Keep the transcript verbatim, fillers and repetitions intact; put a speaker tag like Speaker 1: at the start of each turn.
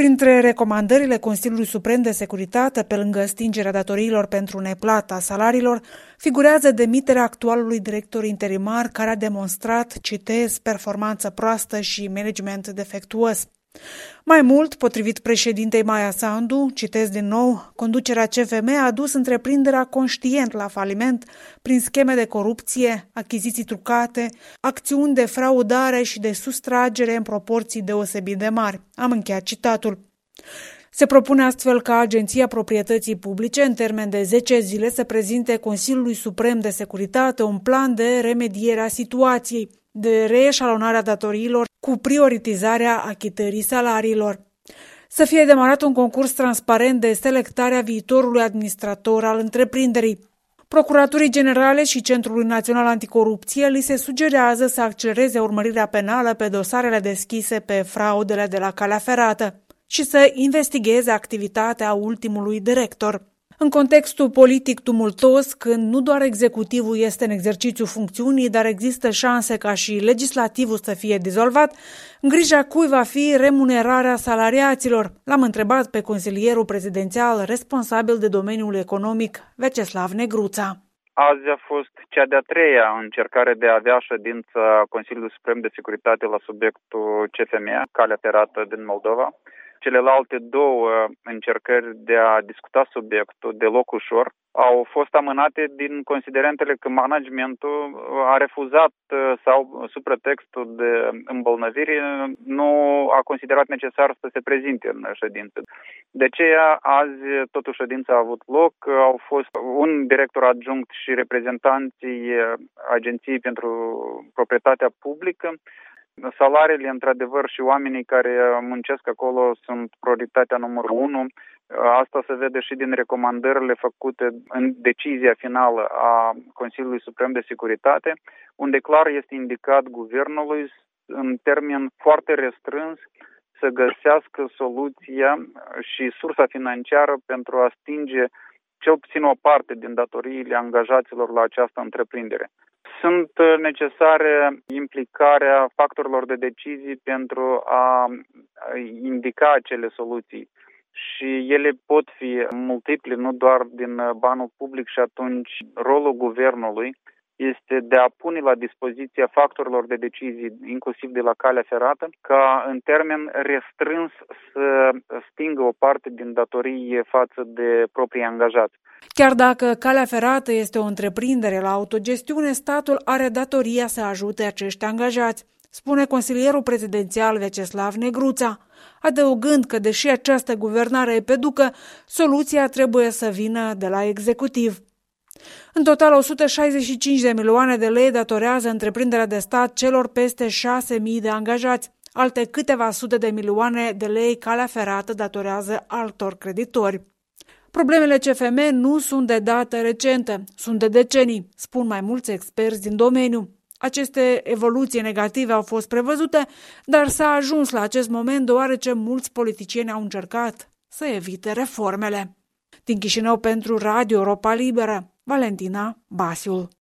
Speaker 1: Printre recomandările Consiliului Suprem de Securitate, pe lângă stingerea datoriilor pentru neplata salariilor, figurează demiterea actualului director interimar care a demonstrat, citez, performanță proastă și management defectuos. Mai mult, potrivit președintei Maia Sandu, citez din nou, conducerea C F M a adus întreprinderea conștient la faliment prin scheme de corupție, achiziții trucate, acțiuni de fraudare și de sustragere în proporții deosebit de mari. Am încheiat citatul. Se propune astfel ca Agenția Proprietății Publice, în termen de zece zile, să prezinte Consiliului Suprem de Securitate un plan de remediere a situației, de reeșalonare a datoriilor cu prioritizarea achitării salariilor. Să fie demarat un concurs transparent de selectare a viitorului administrator al întreprinderii. Procuraturii Generale și Centrului Național Anticorupție li se sugerează să accelereze urmărirea penală pe dosarele deschise pe fraudele de la calea ferată și să investigheze activitatea ultimului director. În contextul politic tumultos, când nu doar executivul este în exercițiu funcțiunii, dar există șanse ca și legislativul să fie dizolvat, în grija cui va fi remunerarea salariaților? L-am întrebat pe consilierul prezidențial responsabil de domeniul economic, Vyacheslav Negruța.
Speaker 2: Azi a fost cea de-a treia încercare de a avea ședință Consiliului Suprem de Securitate la subiectul C F M, calea ferată din Moldova. Celelalte două încercări de a discuta subiectul deloc ușor au fost amânate din considerentele că managementul a refuzat sau sub pretextul de îmbolnăvire nu a considerat necesar să se prezinte în ședință. De aceea azi totuși ședința a avut loc, au fost un director adjunct și reprezentanții Agenției pentru Proprietatea Publică. Salariile, într-adevăr, și oamenii care muncesc acolo sunt prioritatea numărul unu. Asta se vede și din recomandările făcute în decizia finală a Consiliului Suprem de Securitate, unde clar este indicat guvernului în termen foarte restrâns să găsească soluția și sursa financiară pentru a stinge cel puțin o parte din datoriile angajaților la această întreprindere. Sunt necesare implicarea factorilor de decizii pentru a indica acele soluții și ele pot fi multiple, nu doar din banul public, și atunci rolul guvernului este de a pune la dispoziția factorilor de decizii, inclusiv de la calea ferată, ca în termen restrâns să stingă o parte din datorii față de proprii angajați.
Speaker 1: Chiar dacă calea ferată este o întreprindere la autogestiune, statul are datoria să ajute acești angajați, spune consilierul prezidențial Vyacheslav Negruța, adăugând că, deși această guvernare e pe ducă, soluția trebuie să vină de la executiv. În total, o sută șaizeci și cinci de milioane de lei datorează întreprinderea de stat celor peste șase mii de angajați. Alte câteva sute de milioane de lei calea ferată datorează altor creditori. Problemele C F M nu sunt de dată recentă, sunt de decenii, spun mai mulți experți din domeniu. Aceste evoluții negative au fost prevăzute, dar s-a ajuns la acest moment deoarece mulți politicieni au încercat să evite reformele. Din Chișinău pentru Radio Europa Liberă, Valentina Basiul.